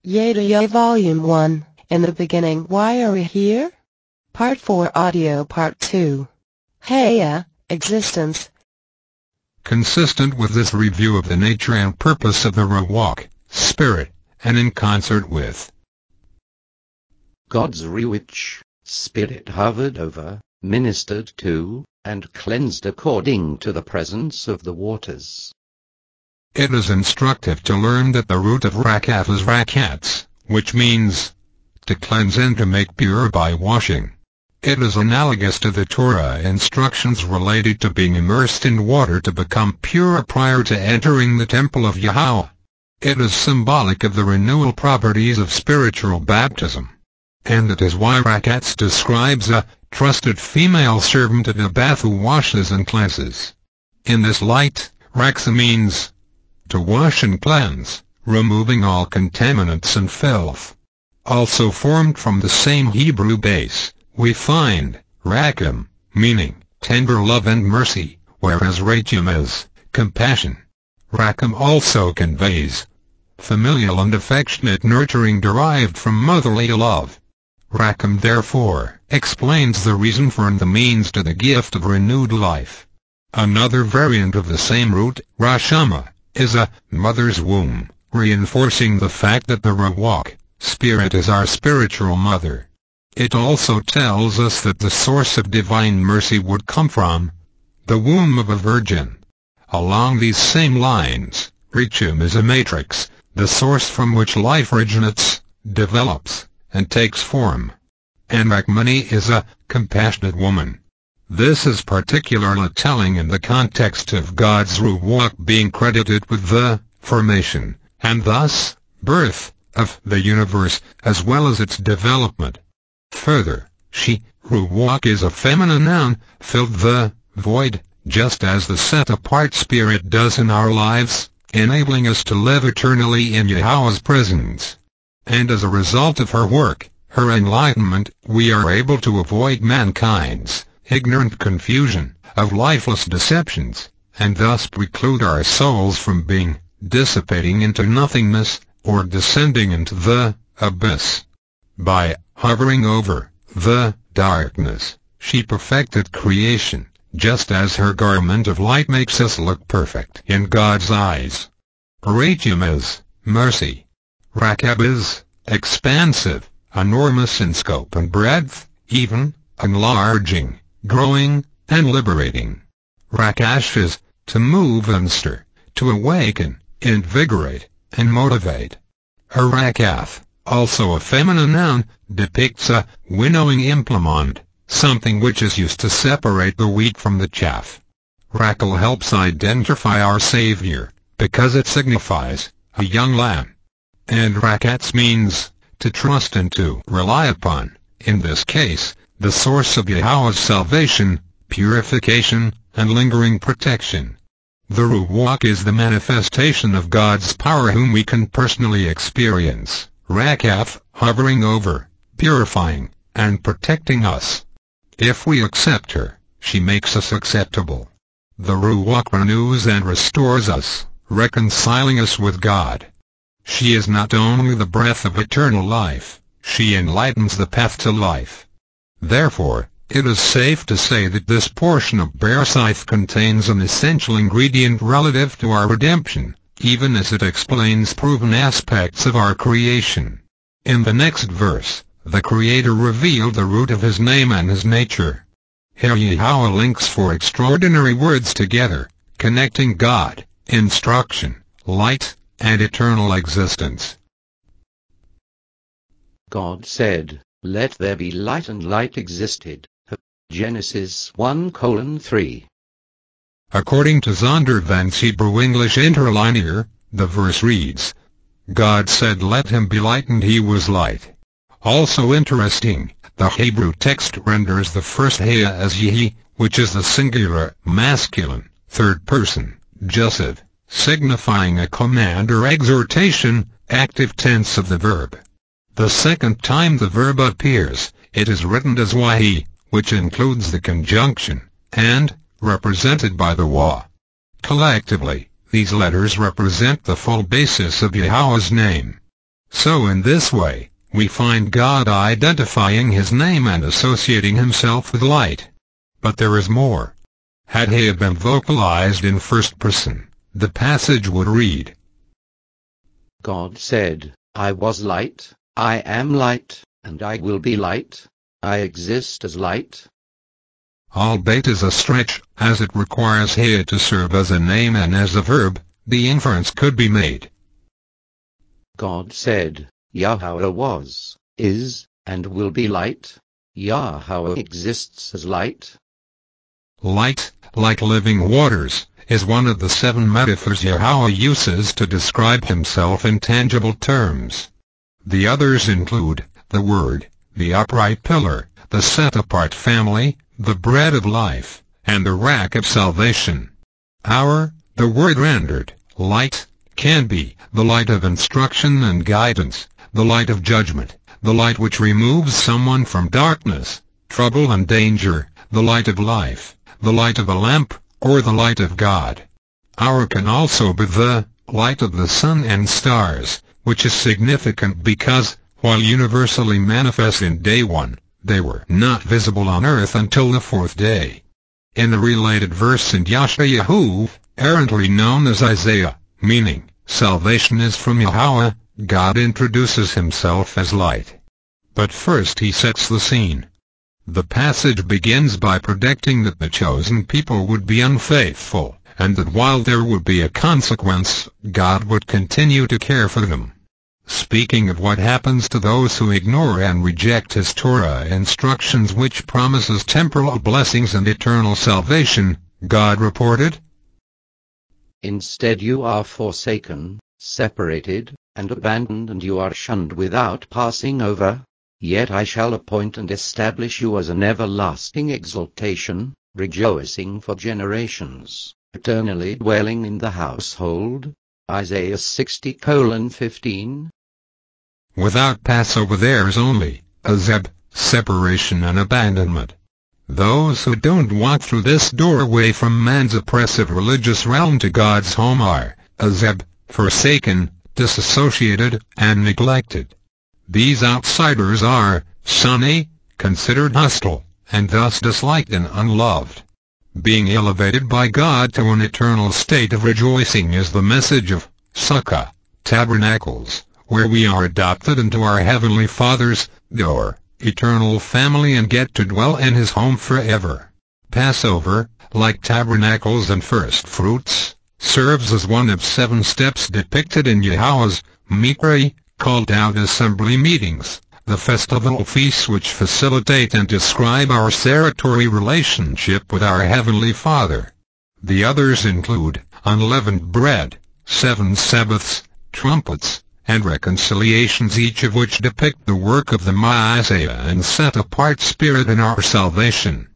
Yedaya Volume 1, In the Beginning. Why are we here? Part 4 Audio Part 2. Heya, Existence. Consistent with this review of the nature and purpose of the Ruach, Spirit, and in concert with God's Ruach, Spirit hovered over, ministered to, and cleansed according to the presence of the waters. It is instructive to learn that the root of Rakaf is Rakatz, which means to cleanse and to make pure by washing. It is analogous to the Torah instructions related to being immersed in water to become pure prior to entering the temple of Yahweh. It is symbolic of the renewal properties of spiritual baptism. And it is why Rakatz describes a trusted female servant at a bath who washes and cleanses. In this light, Raksa means to wash and cleanse, removing all contaminants and filth. Also formed from the same Hebrew base, we find Rakim, meaning tender love and mercy, whereas Rachim is compassion. Rakim also conveys familial and affectionate nurturing derived from motherly love. Rakim therefore explains the reason for and the means to the gift of renewed life. Another variant of the same root, Rashama, is a mother's womb, reinforcing the fact that the Ruach, Spirit, is our spiritual mother. It also tells us that the source of divine mercy would come from the womb of a virgin. Along these same lines, Rachim is a matrix, the source from which life originates, develops, and takes form. And Rachmani is a compassionate woman. This is particularly telling in the context of God's Ruach being credited with the formation, and thus, birth, of the universe, as well as its development. Further, she, Ruach, is a feminine noun, filled the void, just as the set-apart Spirit does in our lives, enabling us to live eternally in Yahweh's presence. And as a result of her work, her enlightenment, we are able to avoid mankind's ignorant confusion of lifeless deceptions, and thus preclude our souls from being dissipating into nothingness, or descending into the abyss. By hovering over the darkness, she perfected creation, just as her garment of light makes us look perfect in God's eyes. Rachim is mercy. Rakab is expansive, enormous in scope and breadth, even, enlarging, growing, and liberating. Rakash is to move and stir, to awaken, invigorate, and motivate. Rakath, also a feminine noun, depicts a winnowing implement, something which is used to separate the wheat from the chaff. Rakal helps identify our Savior, because it signifies a young lamb. And Rakatz means to trust and to rely upon, in this case, the source of Yahweh's salvation, purification, and lingering protection. The Ruach is the manifestation of God's power whom we can personally experience, Rakaf, hovering over, purifying, and protecting us. If we accept her, she makes us acceptable. The Ruach renews and restores us, reconciling us with God. She is not only the breath of eternal life, she enlightens the path to life. Therefore, it is safe to say that this portion of Bereshith contains an essential ingredient relative to our redemption, even as it explains proven aspects of our creation. In the next verse, the Creator revealed the root of His name and His nature. Here Yahweh links four extraordinary words together, connecting God, instruction, light, and eternal existence. God said, "Let there be light," and light existed. Genesis 1:3. According to Zondervan's Hebrew-English interlinear, the verse reads, God said let him be light, and he was light. Also interesting, the Hebrew text renders the first Heya as Yehi, which is the singular, masculine, third person, Jussiv, signifying a command or exhortation, active tense of the verb. The second time the verb appears, it is written as Wahi, which includes the conjunction, and, represented by the Wa. Collectively, these letters represent the full basis of Yahweh's name. So in this way, we find God identifying his name and associating himself with light. But there is more. Had he been vocalized in first person, the passage would read, God said, I was light, I am light, and I will be light. I exist as light. Albeit as a stretch, as it requires he to serve as a name and as a verb, the inference could be made. God said, Yahweh was, is, and will be light. Yahweh exists as light. Light, like living waters, is one of the 7 metaphors Yahweh uses to describe himself in tangible terms. The others include the Word, the upright pillar, the set-apart family, the bread of life, and the rack of salvation. The word rendered light, can be the light of instruction and guidance, the light of judgment, the light which removes someone from darkness, trouble and danger, the light of life, the light of a lamp, or the light of God. Our can also be the light of the sun and stars, which is significant because, while universally manifest in day 1, they were not visible on earth until the 4th day. In the related verse in Yeshayahu, errantly known as Isaiah, meaning, salvation is from Yahweh, God introduces himself as light. But first he sets the scene. The passage begins by predicting that the chosen people would be unfaithful, and that while there would be a consequence, God would continue to care for them. Speaking of what happens to those who ignore and reject his Torah instructions which promises temporal blessings and eternal salvation, God reported, Instead you are forsaken, separated, and abandoned, and you are shunned without passing over. Yet I shall appoint and establish you as an everlasting exaltation, rejoicing for generations, eternally dwelling in the household. Isaiah 60:15. Without Passover there is only azeb, separation and abandonment. Those who don't walk through this doorway from man's oppressive religious realm to God's home are azeb, forsaken, disassociated, and neglected. These outsiders are shani, considered hostile, and thus disliked and unloved. Being elevated by God to an eternal state of rejoicing is the message of Sukkah, tabernacles, where we are adopted into our Heavenly Father's door, eternal family and get to dwell in his home forever. Passover, like tabernacles and first fruits, serves as one of 7 steps depicted in Yahweh's Mikra, called out assembly meetings, the festival feasts which facilitate and describe our territory relationship with our Heavenly Father. The others include unleavened bread, 7 Sabbaths, trumpets, and reconciliations, each of which depict the work of the Messiah and set-apart Spirit in our salvation.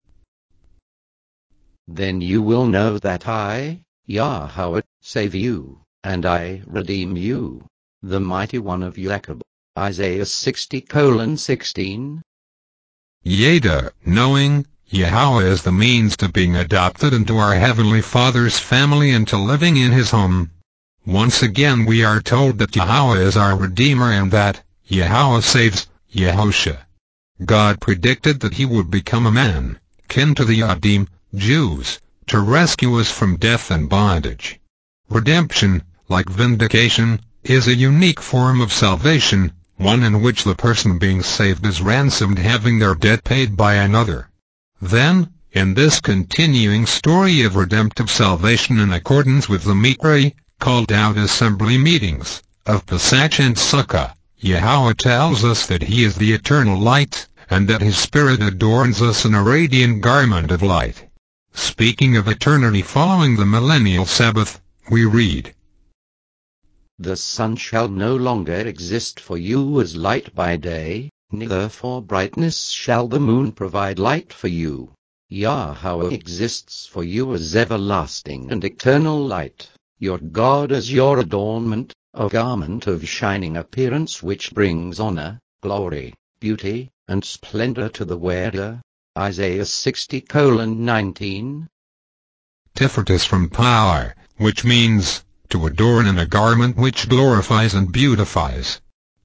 Then you will know that I, Yahweh, save you, and I redeem you, the mighty one of Jacob. Isaiah 60:16. Yada, knowing, Yahweh is the means to being adopted into our Heavenly Father's family and to living in his home. Once again we are told that Yahweh is our Redeemer and that Yahweh saves Yahusha. God predicted that he would become a man, kin to the Yadim, Jews, to rescue us from death and bondage. Redemption, like vindication, is a unique form of salvation, one in which the person being saved is ransomed, having their debt paid by another. Then, in this continuing story of redemptive salvation in accordance with the Mikra, called out assembly meetings, of Pesach and Sukkah, Yahweh tells us that he is the eternal light, and that his Spirit adorns us in a radiant garment of light. Speaking of eternity following the millennial Sabbath, we read, The sun shall no longer exist for you as light by day, neither for brightness shall the moon provide light for you. Yahweh exists for you as everlasting and eternal light, your God as your adornment, a garment of shining appearance which brings honor, glory, beauty, and splendor to the wearer. Isaiah 60:19. Tiferet is from power, which means to adorn in a garment which glorifies and beautifies.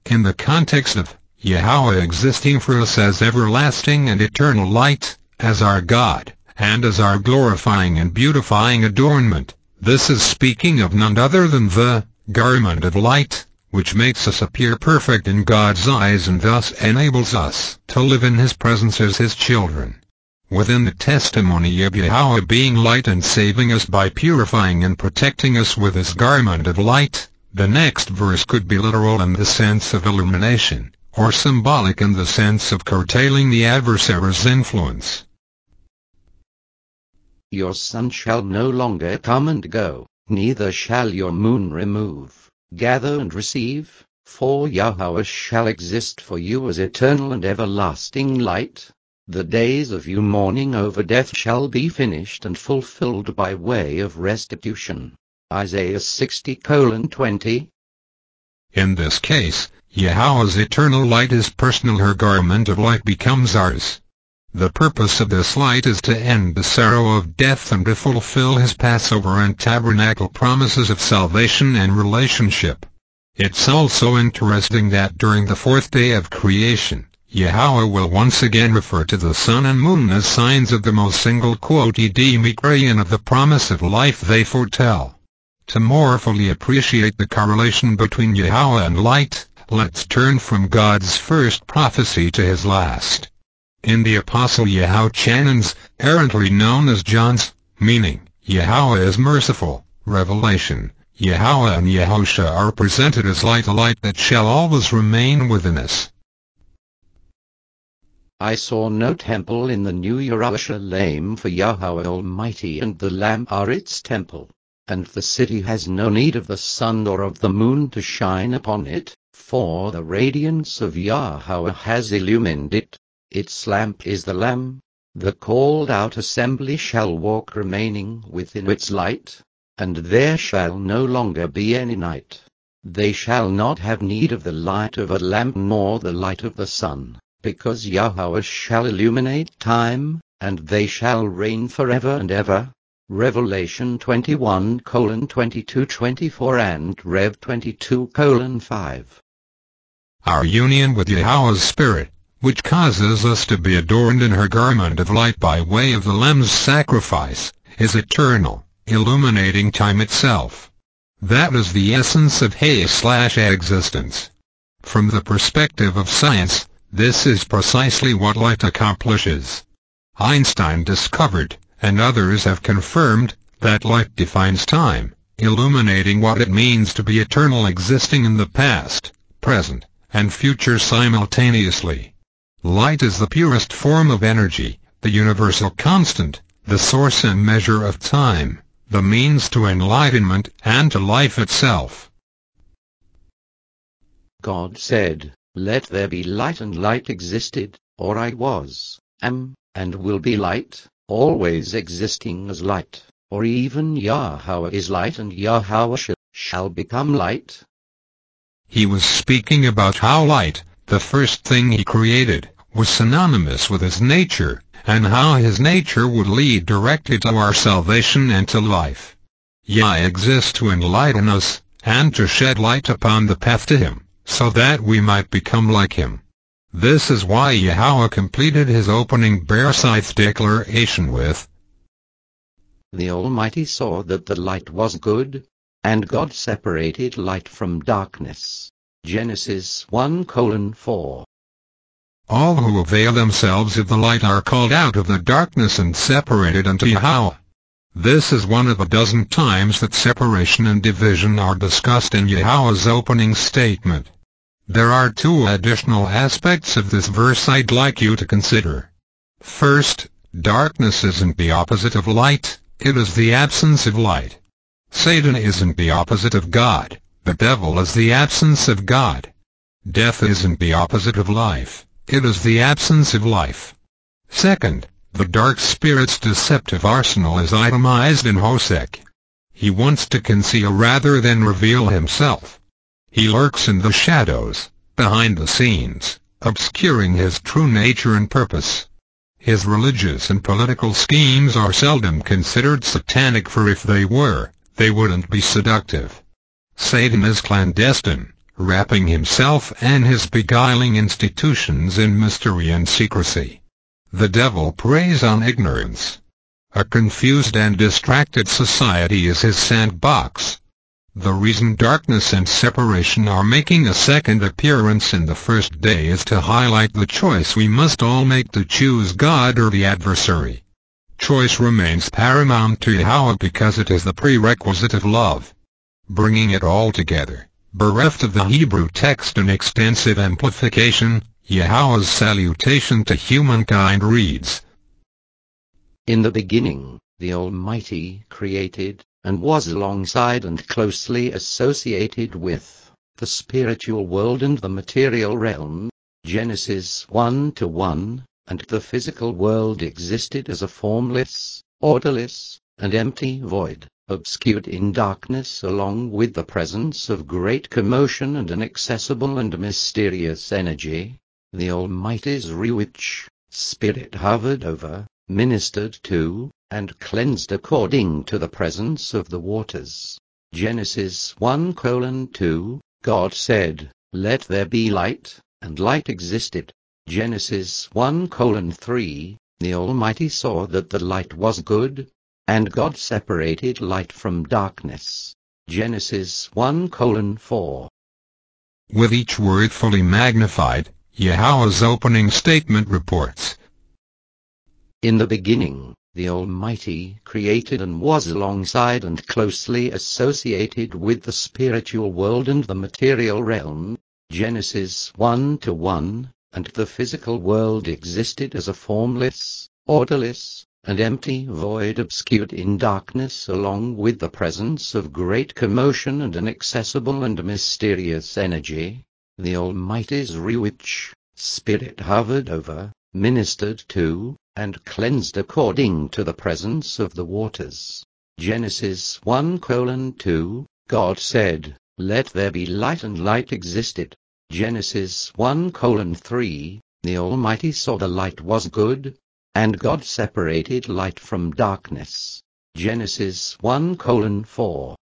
In the context of Yahweh existing for us as everlasting and eternal light, as our God, and as our glorifying and beautifying adornment, this is speaking of none other than the garment of light, which makes us appear perfect in God's eyes and thus enables us to live in His presence as His children. Within the testimony of Yahweh being light and saving us by purifying and protecting us with His garment of light, the next verse could be literal in the sense of illumination, or symbolic in the sense of curtailing the adversary's influence. Your sun shall no longer come and go, neither shall your moon remove, gather and receive, for Yahweh shall exist for you as eternal and everlasting light. The days of you mourning over death shall be finished and fulfilled by way of restitution. Isaiah 60:20. In this case, Yahweh's eternal light is personal. Her garment of light becomes ours. The purpose of this light is to end the sorrow of death and to fulfill His Passover and tabernacle promises of salvation and relationship. It's also interesting that during the fourth day of creation, Yahweh will once again refer to the sun and moon as signs of the most single quoti Mikra of the promise of life they foretell. To more fully appreciate the correlation between Yahweh and light, let's turn from God's first prophecy to His last. In the Apostle Yahweh-Chanan's, errantly known as John's, meaning, Yahweh is merciful, revelation, Yahweh and Yahusha are presented as light, a light that shall always remain within us. I saw no temple in the new Jerusalem, for Yahweh Almighty and the Lamb are its temple. And the city has no need of the sun or of the moon to shine upon it, for the radiance of Yahweh has illumined it. Its lamp is the Lamb. The called out assembly shall walk remaining within its light, and there shall no longer be any night. They shall not have need of the light of a lamp nor the light of the sun, because Yahweh shall illuminate time, and they shall reign forever and ever. Revelation 21:22-24 and Rev 22:5. Our union with Yahweh's Spirit, which causes us to be adorned in her garment of light by way of the Lamb's sacrifice, is eternal, illuminating time itself. That is the essence of existence. From the perspective of science, this is precisely what light accomplishes. Einstein discovered, and others have confirmed, that light defines time, illuminating what it means to be eternal, existing in the past, present, and future simultaneously. Light is the purest form of energy, the universal constant, the source and measure of time, the means to enlightenment and to life itself. God said, "Let there be light," and light existed, or I was, am, and will be light, always existing as light, or even Yahweh is light and Yahweh shall become light. He was speaking about how light, the first thing He created, was synonymous with His nature, and how His nature would lead directly to our salvation and to life. Yah exists to enlighten us, and to shed light upon the path to Him, so that we might become like Him. This is why Yahweh completed His opening Bereshith declaration with, "The Almighty saw that the light was good, and God separated light from darkness." Genesis 1:4. All who avail themselves of the light are called out of the darkness and separated unto Yahweh. This is one of a dozen times that separation and division are discussed in Yahweh's opening statement. There are two additional aspects of this verse I'd like you to consider. First, darkness isn't the opposite of light, it is the absence of light. Satan isn't the opposite of God, the devil is the absence of God. Death isn't the opposite of life, it is the absence of life. Second, the dark spirit's deceptive arsenal is itemized in Hosek. He wants to conceal rather than reveal himself. He lurks in the shadows, behind the scenes, obscuring his true nature and purpose. His religious and political schemes are seldom considered satanic, for if they were, they wouldn't be seductive. Satan is clandestine, wrapping himself and his beguiling institutions in mystery and secrecy. The devil preys on ignorance. A confused and distracted society is his sandbox. The reason darkness and separation are making a second appearance in the first day is to highlight the choice we must all make to choose God or the adversary. Choice remains paramount to Yahweh because it is the prerequisite of love. Bringing it all together, bereft of the Hebrew text and extensive amplification, Yahweh's salutation to humankind reads, In the beginning, the Almighty created, and was alongside and closely associated with the spiritual world and the material realm, Genesis 1:1, and the physical world existed as a formless, orderless, and empty void, obscured in darkness along with the presence of great commotion and inaccessible and mysterious energy. The Almighty's Ruach Spirit hovered over, ministered to, and cleansed according to the presence of the waters. Genesis 1:2, God said, Let there be light, and light existed. Genesis 1:3, the Almighty saw that the light was good, and God separated light from darkness. Genesis 1:4. With each word fully magnified, Yahweh's opening statement reports, In the beginning, the Almighty created and was alongside and closely associated with the spiritual world and the material realm, Genesis 1:1, and the physical world existed as a formless, orderless, and empty void obscured in darkness along with the presence of great commotion and inaccessible and mysterious energy. The Almighty's Ruach Spirit hovered over, ministered to, and cleansed according to the presence of the waters. Genesis 1:2, God said, Let there be light, and light existed. Genesis 1:3, the Almighty saw the light was good, and God separated light from darkness. Genesis 1:4.